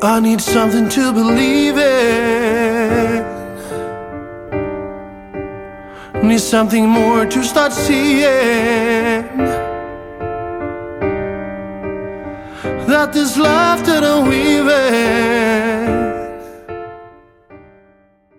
I need something to believe in. Need something more to start seeing. That this life that I'm weaving